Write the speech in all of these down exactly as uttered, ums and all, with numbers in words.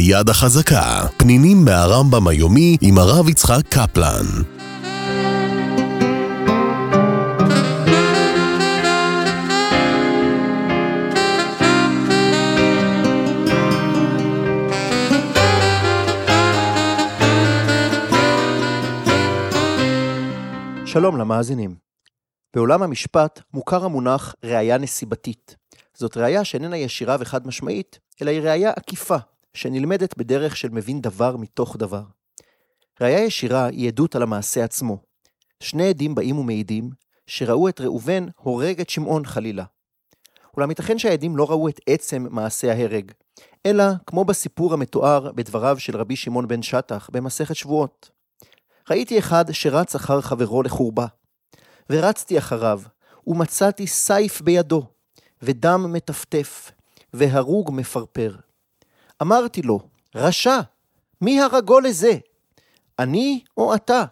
היד החזקה, פנינים מהרמב"ם היומי עם הרב יצחק קפלן. שלום למאזינים. בעולם המשפט מוכר המונח ראיה נסיבתית. זאת ראיה שאיננה ישירה וחד משמעית, אלא היא ראיה עקיפה, שנלמדת בדרך של מבין דבר מתוך דבר. ראיה ישירה היא עדות על המעשה עצמו. שני עדים באים ומעידים שראו את ראובן הורג את שמעון חלילה. אולם ייתכן שהעדים לא ראו את עצם מעשה ההרג, אלא כמו בסיפור המתואר בדבריו של רבי שמעון בן שטח במסכת שבועות. ראיתי אחד שרץ אחר חברו לחורבה, ורצתי אחריו, ומצאתי סייף בידו, ודם מטפטף, והרוג מפרפר. אמרתי לו, רשע, מי הרגו לזה? אני או אתה?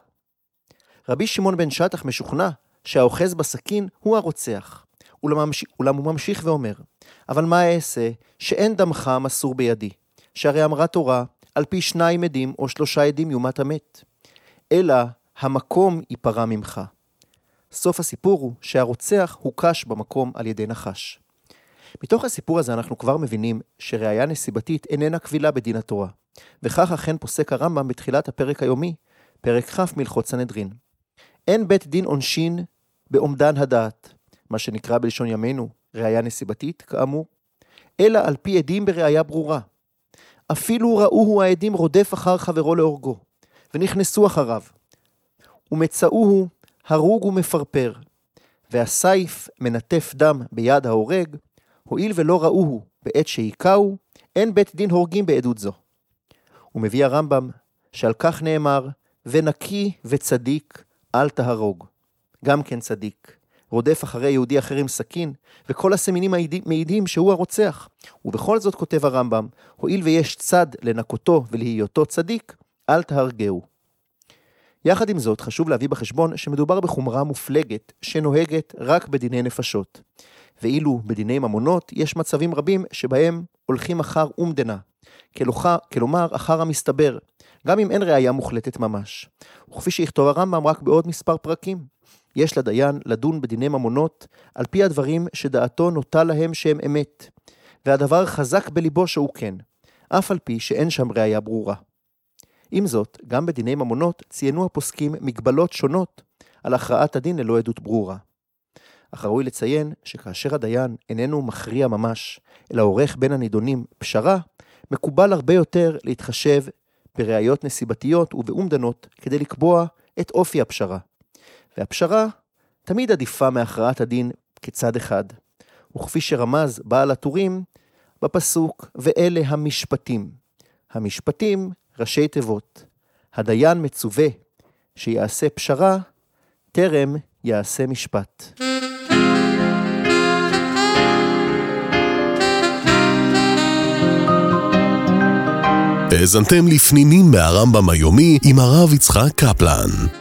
רבי שמעון בן שטח משוכנע שהאוחז בסכין הוא הרוצח, אולם הוא ממשיך ואומר, אבל מה אעשה שאין דמך מסור בידי, שהרי אמרה תורה, על פי שניים עדים או שלושה עדים יומת המת. אלא המקום ייפרע ממך. סוף הסיפור הוא שהרוצח הוקש במקום על ידי נחש. מתוך הסיפור הזה אנחנו כבר מבינים שראיה נסיבתית איננה קבילה בדין התורה, וכך אכן פוסק הרמב"ם בתחילת הפרק היומי, פרק כ' מהלכות סנהדרין. אין בית דין עונשין בעומדן הדעת, מה שנקרא בלשון ימינו ראיה נסיבתית כאמור, אלא על פי עדים בראיה ברורה. אפילו ראוהו העדים רודף אחר חברו להורגו, ונכנסו אחריו, ומצאוהו הרוג ומפרפר, והסייף מנטף דם ביד ההורג, הואיל ולא ראוהו בעת שהיקאו, אין בית דין הורגים בעדות זו. הוא מביא הרמב"ם שעל כך נאמר, ונקי וצדיק אל תהרוג. גם כן צדיק, רודף אחרי יהודי אחר עם סכין, וכל הסמינים מעידים שהוא הרוצח. ובכל זאת כותב הרמב"ם, הואיל ויש צד לנקותו ולהיותו צדיק, אל תהרגהו. יחד עם זאת חשוב להביא בחשבון שמדובר בחומרה מופלגת שנוהגת רק בדיני נפשות. ואילו בדיני ממונות יש מצבים רבים שבהם הולכים אחר אומדנה, כלומר אחר המסתבר, גם אם אין ראיה מוחלטת ממש. וכפי שיכתוב הרמב"ם רק בעוד מספר פרקים, יש לדיין לדון בדיני ממונות על פי הדברים שדעתו נוטה להם שהם אמת, והדבר חזק בליבו שהוא כן, אף על פי שאין שם ראיה ברורה. עם זאת, גם בדיני ממונות ציינו הפוסקים מגבלות שונות על הכרעת הדין ללא עדות ברורה. אך ראוי לציין שכאשר הדיין איננו מכריע ממש, אלא עורך בין הנידונים פשרה, מקובל הרבה יותר להתחשב בראיות נסיבתיות ובאומדנות כדי לקבוע את אופי הפשרה. והפשרה תמיד עדיפה מהכרעת הדין כצד אחד. וכפי שרמז בעל הטורים בפסוק, ואלה המשפטים. המשפטים ראשי תיבות. הדיין מצווה שיעשה פשרה, טרם יעשה משפט. האזנתם לפנינים מהרמב"ם היומי עם הרב יצחק קפלן.